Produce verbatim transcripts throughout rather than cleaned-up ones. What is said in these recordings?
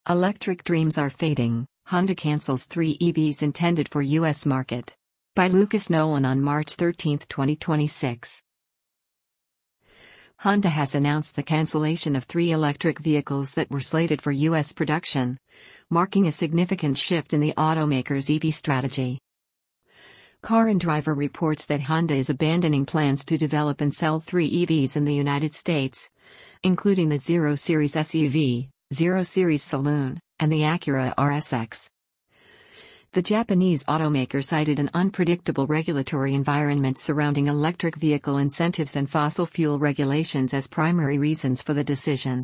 Electric dreams are fading. Honda cancels three E Vs intended for U S market. By Lucas Nolan on March thirteenth, twenty twenty-six. Honda has announced the cancellation of three electric vehicles that were slated for U S production, marking a significant shift in the automaker's E V strategy. Car and Driver reports that Honda is abandoning plans to develop and sell three E Vs in the United States, including the Zero Series S U V, Zero Series Saloon, and the Acura R S X. The Japanese automaker cited an unpredictable regulatory environment surrounding electric vehicle incentives and fossil fuel regulations as primary reasons for the decision.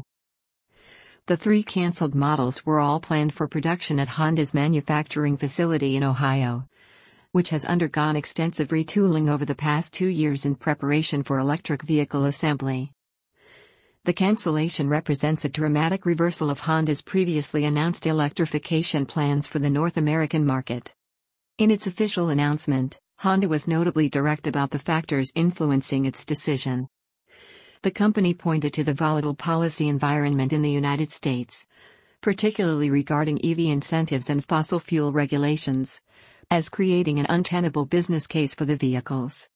The three cancelled models were all planned for production at Honda's manufacturing facility in Ohio, which has undergone extensive retooling over the past two years in preparation for electric vehicle assembly. The cancellation represents a dramatic reversal of Honda's previously announced electrification plans for the North American market. In its official announcement, Honda was notably direct about the factors influencing its decision. The company pointed to the volatile policy environment in the United States, particularly regarding E V incentives and fossil fuel regulations, as creating an untenable business case for the vehicles.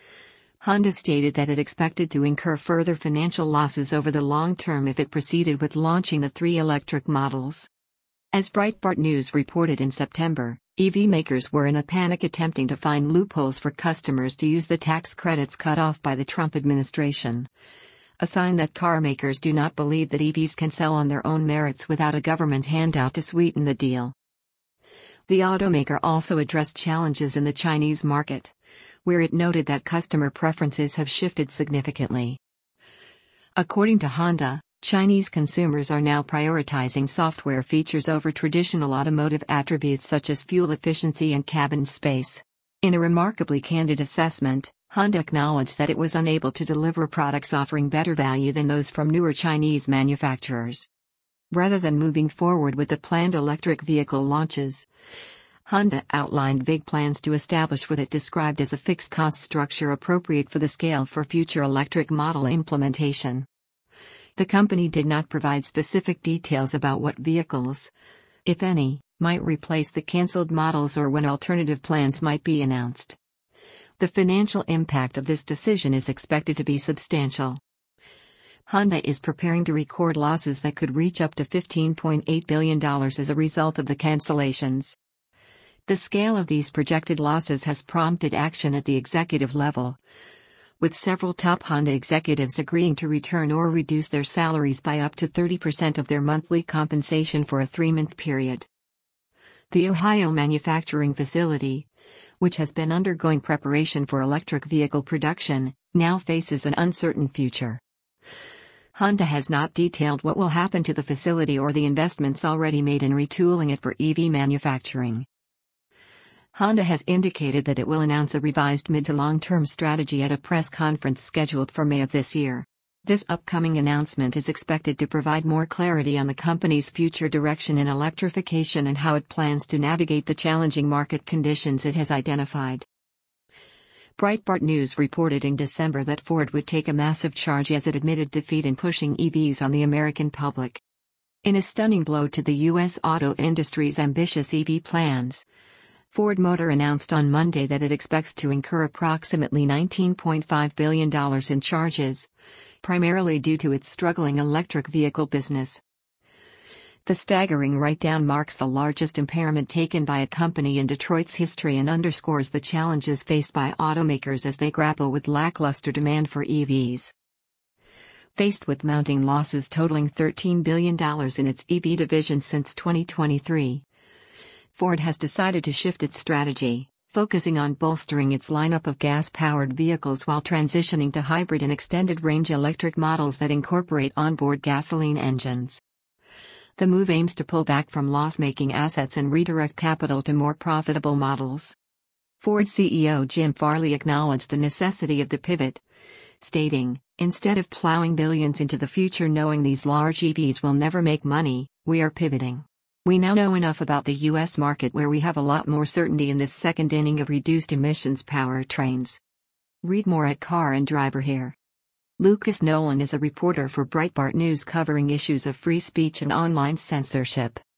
Honda stated that it expected to incur further financial losses over the long term if it proceeded with launching the three electric models. As Breitbart News reported in September, E V makers were in a panic attempting to find loopholes for customers to use the tax credits cut off by the Trump administration, a sign that car makers do not believe that E Vs can sell on their own merits without a government handout to sweeten the deal. The automaker also addressed challenges in the Chinese market, where it noted that customer preferences have shifted significantly. According to Honda, Chinese consumers are now prioritizing software features over traditional automotive attributes such as fuel efficiency and cabin space. In a remarkably candid assessment, Honda acknowledged that it was unable to deliver products offering better value than those from newer Chinese manufacturers. Rather than moving forward with the planned electric vehicle launches, Honda outlined vague plans to establish what it described as a fixed cost structure appropriate for the scale for future electric model implementation. The company did not provide specific details about what vehicles, if any, might replace the cancelled models or when alternative plans might be announced. The financial impact of this decision is expected to be substantial. Honda is preparing to record losses that could reach up to fifteen point eight billion dollars as a result of the cancellations. The scale of these projected losses has prompted action at the executive level, with several top Honda executives agreeing to return or reduce their salaries by up to thirty percent of their monthly compensation for a three-month period. The Ohio manufacturing facility, which has been undergoing preparation for electric vehicle production, now faces an uncertain future. Honda has not detailed what will happen to the facility or the investments already made in retooling it for E V manufacturing. Honda has indicated that it will announce a revised mid- to long-term strategy at a press conference scheduled for May of this year. This upcoming announcement is expected to provide more clarity on the company's future direction in electrification and how it plans to navigate the challenging market conditions it has identified. Breitbart News reported in December that Ford would take a massive charge as it admitted defeat in pushing E Vs on the American public. In a stunning blow to the U S auto industry's ambitious E V plans, Ford Motor announced on Monday that it expects to incur approximately nineteen point five billion dollars in charges, primarily due to its struggling electric vehicle business. The staggering write-down marks the largest impairment taken by a company in Detroit's history and underscores the challenges faced by automakers as they grapple with lackluster demand for E Vs. Faced with mounting losses totaling thirteen billion dollars in its E V division since twenty twenty-three, Ford has decided to shift its strategy, focusing on bolstering its lineup of gas-powered vehicles while transitioning to hybrid and extended-range electric models that incorporate onboard gasoline engines. The move aims to pull back from loss-making assets and redirect capital to more profitable models. Ford C E O Jim Farley acknowledged the necessity of the pivot, stating, "Instead of plowing billions into the future knowing these large E Vs will never make money, we are pivoting. We now know enough about the U S market where we have a lot more certainty in this second inning of reduced emissions powertrains." Read more at Car and Driver here. Lucas Nolan is a reporter for Breitbart News covering issues of free speech and online censorship.